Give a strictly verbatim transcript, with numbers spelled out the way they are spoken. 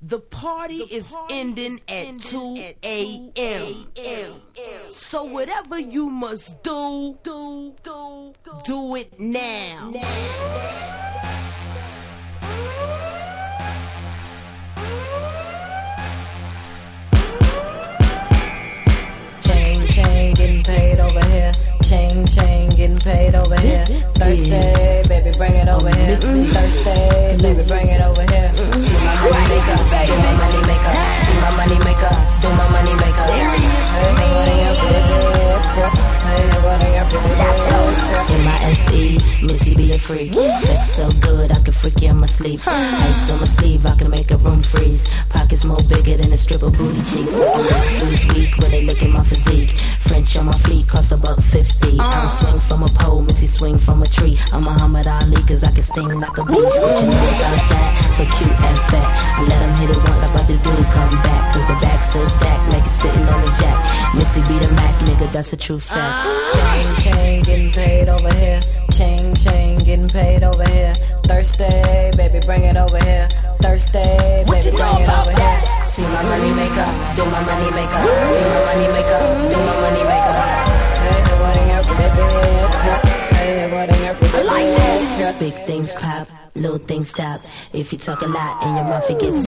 The party the is party ending is at ending two a.m. So whatever you must do, do, do, do, do it now. now. Chain, chain, getting paid over here. Chain, chain, getting paid over here. Thursday, baby, bring it over here. Thursday, baby, bring it over here. See my money maker, do my money maker. See my money maker, do my money maker. Hey, nobody up with it. Hey, nobody up with it. M I S E, Missy be a freak. Sex so good, I can freak you in my sleep. Ice on my sleeve, I can make a room freeze. Pockets more bigger than a stripper booty cheeks. Lose weak when they look at my physique. French on my feet, cost a buck fifty. I don't swing from a pole, Missy swing from a tree. I'm Muhammad Ali, cause I can sting like a bee. What you know about that? So cute and fat. I let him hit it once, I watch the dude come back. Cause the back's so stacked, make it sitting on the jack. Missy be the Mac, nigga, that's a true fact. Chain, chain, getting paid over here. Chain, chain, getting paid over here. Thursday, baby, bring it over here. Thursday, baby, bring it over here. See my money maker, do my money maker. See my money maker, do my money maker. Hey, nobody up with it. Hey, nobody up with it. Big things pop, little things stop. If you talk a lot and your mouth it gets